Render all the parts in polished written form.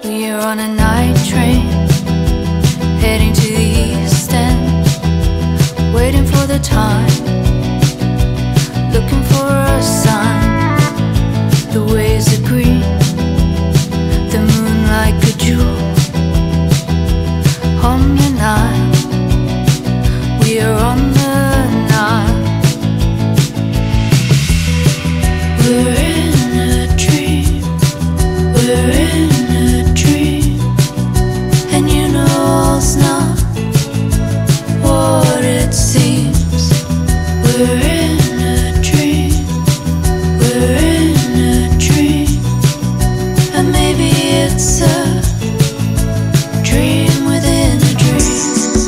We're on a night train heading to the east end, waiting for the time, looking for a sign. The waves are green, the moon like a jewel on the Nile. We are on the Nile. We're in a dream. We're in a dream, and you know it's not what it seems. We're in a dream. We're in a dream, and maybe it's a dream within a dream.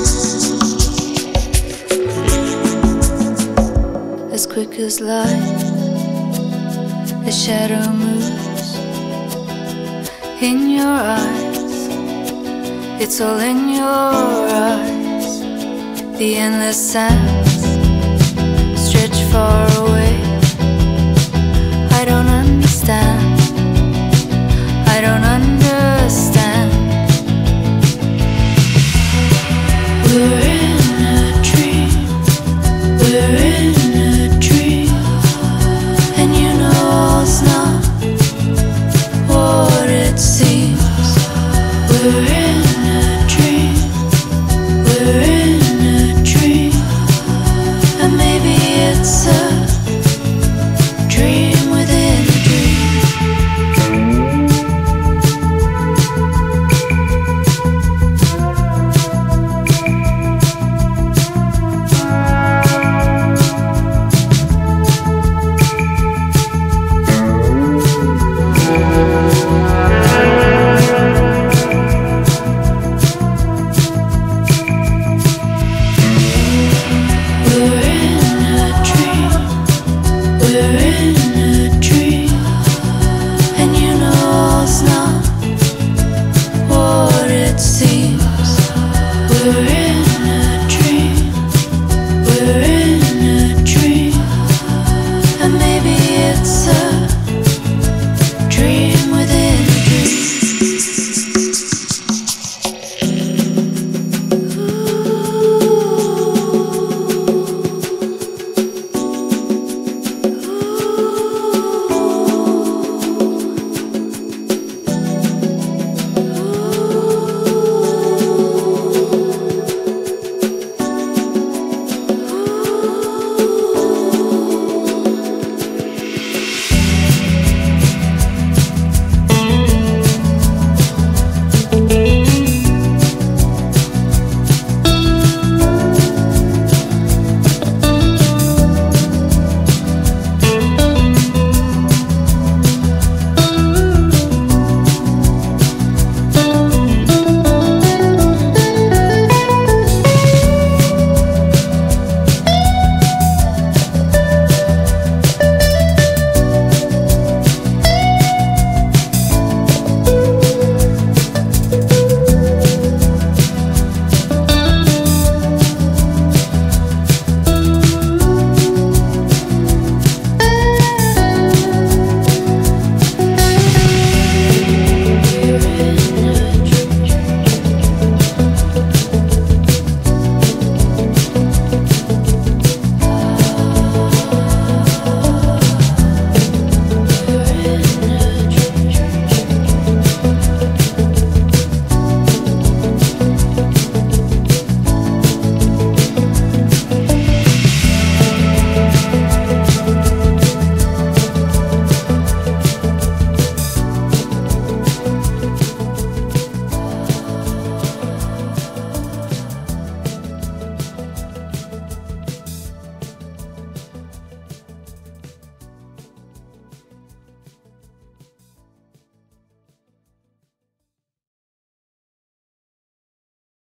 As quick as light, the shadow moves in your eyes. It's all in your eyes. The endless sands stretch far away. I don't understand. I don't understand. We're in a dream. We're in a dream, and you know it's not what it seems. We're in a dream. We're in a dream, and maybe it's a dream within a dream. We're in a dream. We're in a dream, and you know it's not what it seems. We're in a dream. We're in a dream, and maybe it's a dream